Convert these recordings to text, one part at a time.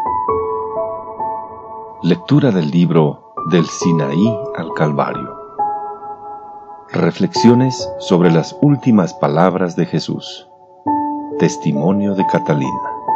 Lectura del libro Del Sinaí al Calvario. Reflexiones sobre las últimas palabras de Jesús. Testimonio de Catalina.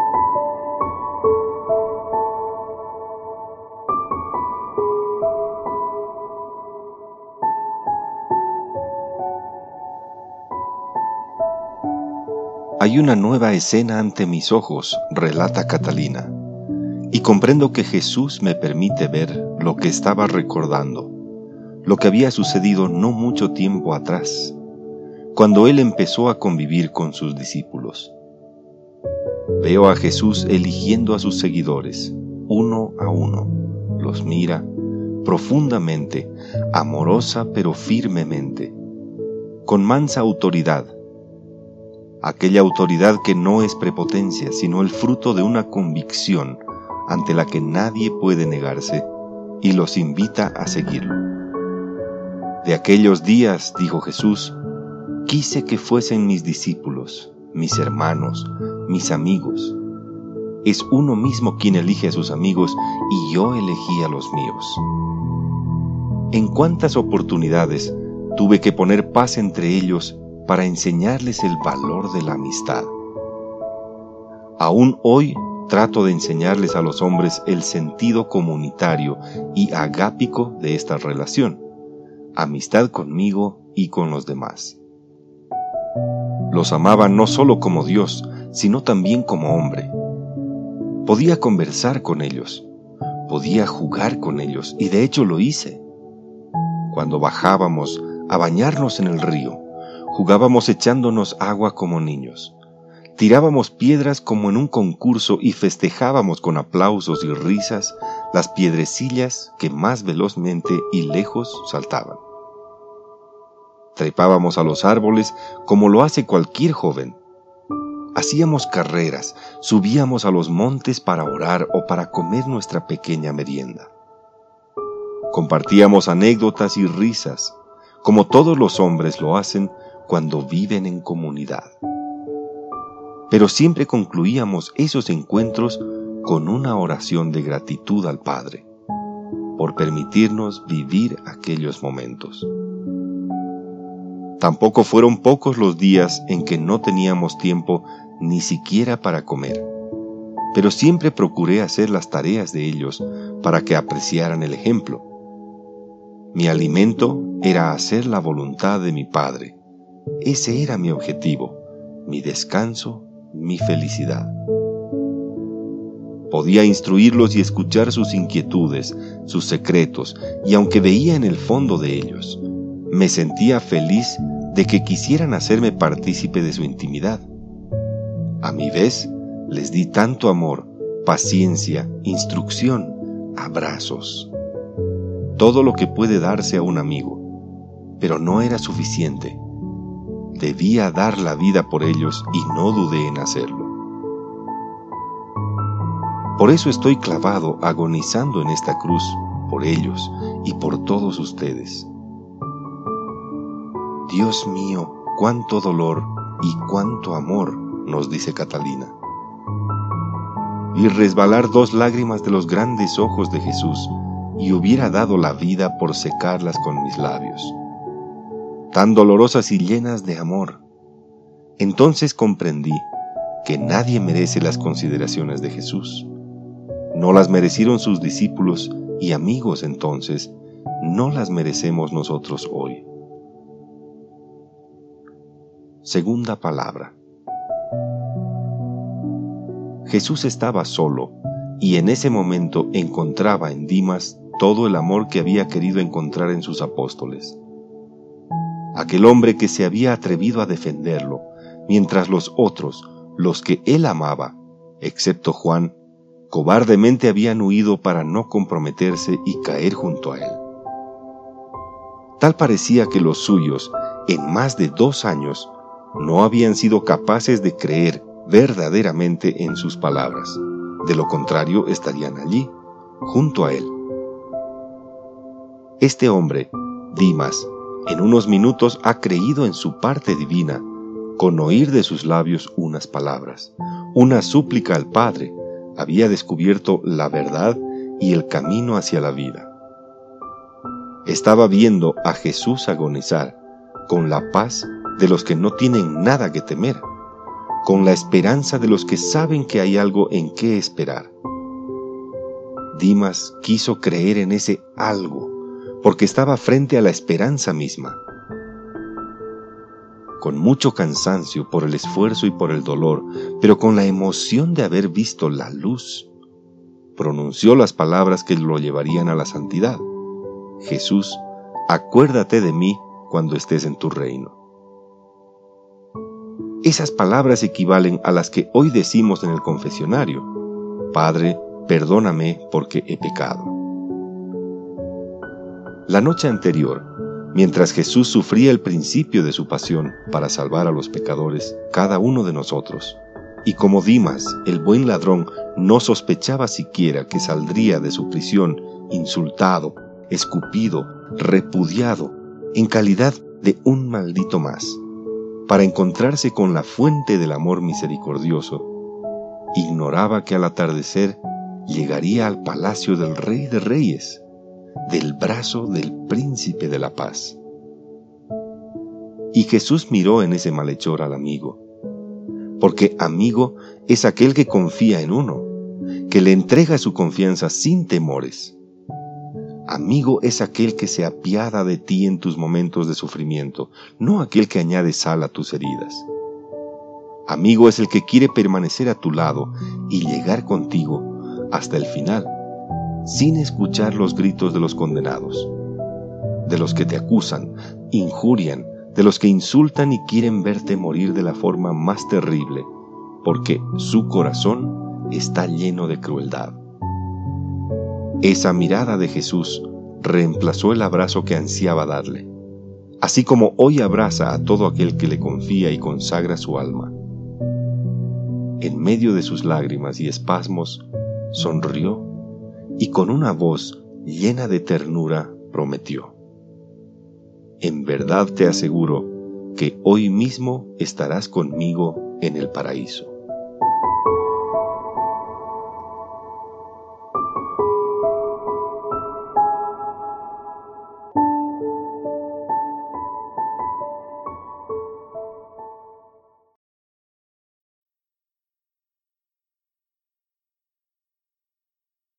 Hay una nueva escena ante mis ojos, relata Catalina, y comprendo que Jesús me permite ver lo que estaba recordando, lo que había sucedido no mucho tiempo atrás, cuando Él empezó a convivir con sus discípulos. Veo a Jesús eligiendo a sus seguidores, uno a uno. Los mira profundamente, amorosa pero firmemente, con mansa autoridad. Aquella autoridad que no es prepotencia, sino el fruto de una convicción ante la que nadie puede negarse, y los invita a seguirlo. De aquellos días, dijo Jesús, quise que fuesen mis discípulos, mis hermanos, mis amigos. Es uno mismo quien elige a sus amigos y yo elegí a los míos. En cuántas oportunidades tuve que poner paz entre ellos para enseñarles el valor de la amistad. Aún hoy trato de enseñarles a los hombres el sentido comunitario y agápico de esta relación, amistad conmigo y con los demás. Los amaba no solo como Dios, sino también como hombre. Podía conversar con ellos, podía jugar con ellos, y de hecho lo hice. Cuando bajábamos a bañarnos en el río, jugábamos echándonos agua como niños. Tirábamos piedras como en un concurso y festejábamos con aplausos y risas las piedrecillas que más velozmente y lejos saltaban. Trepábamos a los árboles como lo hace cualquier joven. Hacíamos carreras, subíamos a los montes para orar o para comer nuestra pequeña merienda. Compartíamos anécdotas y risas, como todos los hombres lo hacen cuando viven en comunidad. Pero siempre concluíamos esos encuentros con una oración de gratitud al Padre, por permitirnos vivir aquellos momentos. Tampoco fueron pocos los días en que no teníamos tiempo ni siquiera para comer, pero siempre procuré hacer las tareas de ellos para que apreciaran el ejemplo. Mi alimento era hacer la voluntad de mi Padre. Ese era mi objetivo, mi descanso, mi felicidad. Podía instruirlos y escuchar sus inquietudes, sus secretos, y aunque veía en el fondo de ellos, me sentía feliz de que quisieran hacerme partícipe de su intimidad. A mi vez, les di tanto amor, paciencia, instrucción, abrazos. Todo lo que puede darse a un amigo, pero no era suficiente. Debía dar la vida por ellos y no dudé en hacerlo. Por eso estoy clavado, agonizando en esta cruz, por ellos y por todos ustedes. Dios mío, cuánto dolor y cuánto amor, nos dice Catalina. Vi resbalar 2 lágrimas de los grandes ojos de Jesús y hubiera dado la vida por secarlas con mis labios. Tan dolorosas y llenas de amor. Entonces comprendí que nadie merece las consideraciones de Jesús. No las merecieron sus discípulos y amigos entonces, no las merecemos nosotros hoy. Segunda palabra. Jesús estaba solo y en ese momento encontraba en Dimas todo el amor que había querido encontrar en sus apóstoles. Aquel hombre que se había atrevido a defenderlo, mientras los otros, los que él amaba, excepto Juan, cobardemente habían huido para no comprometerse y caer junto a él. Tal parecía que los suyos, en más de 2 años, no habían sido capaces de creer verdaderamente en sus palabras. De lo contrario, estarían allí, junto a él. Este hombre, Dimas, en unos minutos ha creído en su parte divina, con oír de sus labios unas palabras, una súplica al Padre, Había descubierto la verdad y el camino hacia la vida. Estaba viendo a Jesús agonizar con la paz de los que no tienen nada que temer, con la esperanza de los que saben que hay algo en qué esperar. Dimas quiso creer en ese algo, porque estaba frente a la esperanza misma. Con mucho cansancio por el esfuerzo y por el dolor, pero con la emoción de haber visto la luz, pronunció las palabras que lo llevarían a la santidad. Jesús, acuérdate de mí cuando estés en tu reino. Esas palabras equivalen a las que hoy decimos en el confesionario: Padre, perdóname porque he pecado. La noche anterior, mientras Jesús sufría el principio de su pasión para salvar a los pecadores, cada uno de nosotros, y como Dimas, el buen ladrón, no sospechaba siquiera que saldría de su prisión insultado, escupido, repudiado, en calidad de un maldito más, para encontrarse con la fuente del amor misericordioso, ignoraba que al atardecer llegaría al palacio del Rey de Reyes, del brazo del Príncipe de la Paz. Y Jesús miró en ese malhechor al amigo, porque amigo es aquel que confía en uno, que le entrega su confianza sin temores. Amigo es aquel que se apiada de ti en tus momentos de sufrimiento, no aquel que añade sal a tus heridas. Amigo es el que quiere permanecer a tu lado y llegar contigo hasta el final, sin escuchar los gritos de los condenados, de los que te acusan, injurian, de los que insultan y quieren verte morir de la forma más terrible, porque su corazón está lleno de crueldad. Esa mirada de Jesús reemplazó el abrazo que ansiaba darle, así como hoy abraza a todo aquel que le confía y consagra su alma. En medio de sus lágrimas y espasmos, sonrió y con una voz llena de ternura prometió: En verdad te aseguro que hoy mismo estarás conmigo en el paraíso.